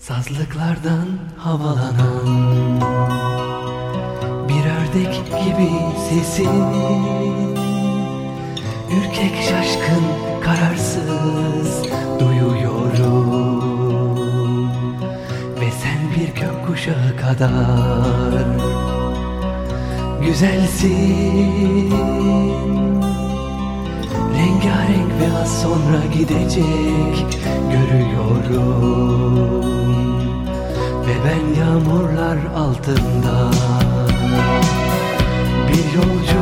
Sazlıklardan havalanan bir ördek gibi sesin, ürkek, şaşkın, kararsız duyuyorum. Ve sen bir gökkuşağı kadar güzelsin. Rengarenk ve az sonra gidecek görüyorum. Ve ben yağmurlar altında bir yolcu,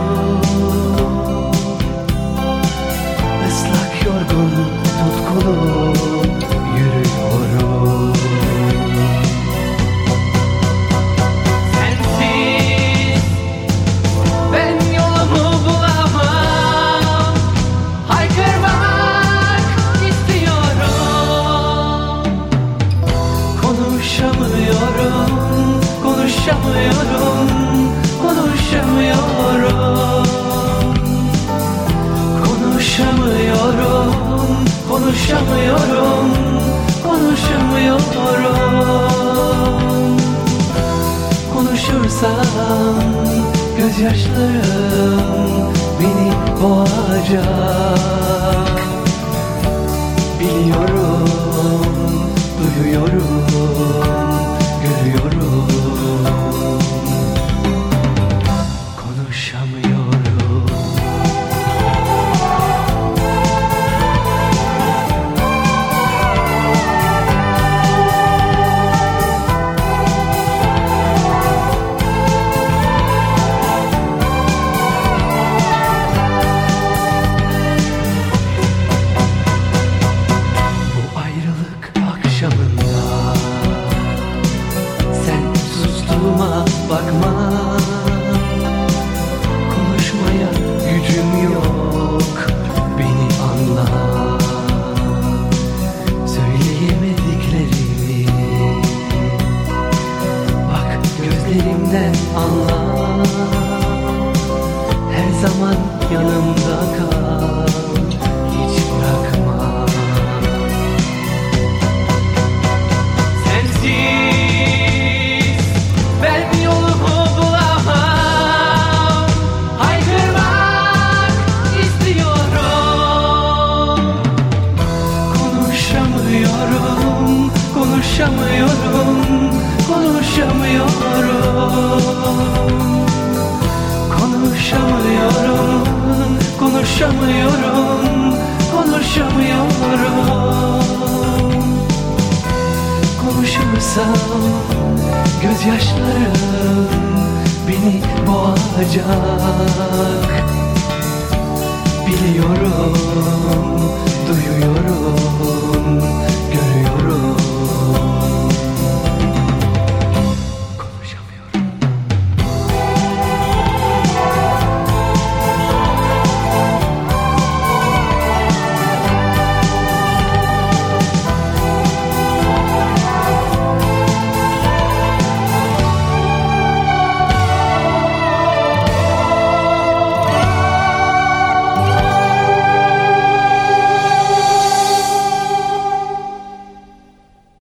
ıslak, yorgun, tutkulu yürüyorum. Sensiz ben yolumu bulamam, haykırmak istiyorum. Konuşamıyorum, konuşamıyorum, konuşamıyorum. Konuşamıyorum, konuşamıyorum, konuşamıyorum. Konuşursam gözyaşlarım beni boğacak. Biliyorum, duyuyorum, görüyorum. Konuşamıyorum. Bu ayrılık akşamında sen sustuğuma bakma. Konuşmaya gücüm yok, beni anla. Söyleyemediklerimi bak gözlerimden anla. Her zaman yanımda kal, hiç bırakma. Sensiz ben yolumu bulamam, haykırmak istiyorum. Konuşamıyorum, konuşamıyorum, konuşamıyorum. Konuşamıyorum, konuşamıyorum, konuşamıyorum. Konuşursam gözyaşlarım beni boğacak. Biliyorum,